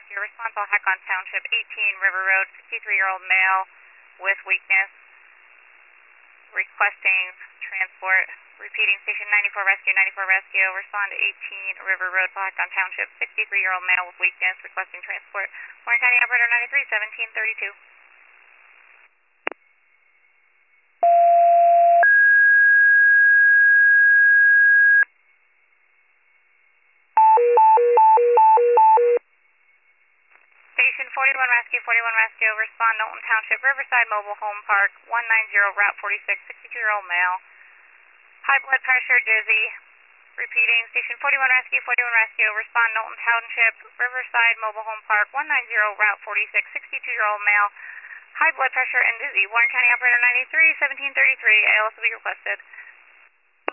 Rescue. Response all Hakon Township, 18 River Road, 63-year-old male with weakness, requesting transport. Repeating, Station 94 Rescue, 94 Rescue. Respond to 18 River Road, Hakon Township, 63-year-old male with weakness, requesting transport. Warren County Operator 93, 1732. Station 41 Rescue, 41 Rescue, respond Knowlton Township, Riverside Mobile Home Park, 190 Route 46, 62-year-old male. High blood pressure, dizzy. Repeating, Station 41 Rescue, 41 Rescue, respond Knowlton Township, Riverside Mobile Home Park, 190 Route 46, 62-year-old male. High blood pressure and dizzy. Warren County Operator 93, 1733, ALS will be requested.